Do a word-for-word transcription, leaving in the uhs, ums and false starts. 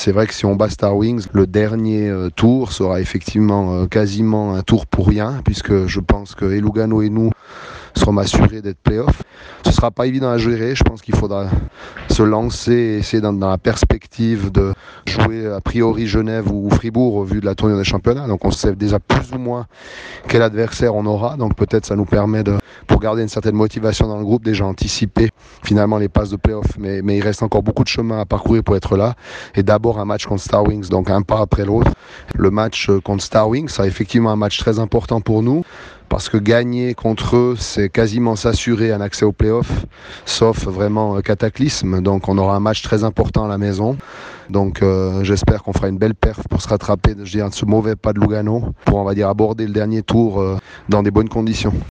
c'est vrai que si on bat Star Wings, le dernier euh, tour sera effectivement euh, quasiment un tour pour rien, puisque je pense que et Lugano et nous serons assurés d'être play-off. Ce ne sera pas évident à gérer, je pense qu'il faudra se lancer et essayer dans, dans la perspective de jouer a priori Genève ou Fribourg au vu de la tournure des championnats. Donc on sait déjà plus ou moins quel adversaire on aura, donc peut-être ça nous permet de, pour garder une certaine motivation dans le groupe, déjà anticiper finalement les passes de play-off, mais, mais il reste encore beaucoup de chemin à parcourir pour être là. Et d'abord un match contre Star Wings, donc un pas après l'autre. Le match contre Star Wings sera effectivement un match très important pour nous, parce que gagner contre eux, c'est quasiment s'assurer un accès aux playoffs, sauf vraiment cataclysme. Donc on aura un match très important à la maison. Donc euh, j'espère qu'on fera une belle perf pour se rattraper je dirais, de ce mauvais pas de Lugano, pour on va dire aborder le dernier tour euh, dans des bonnes conditions.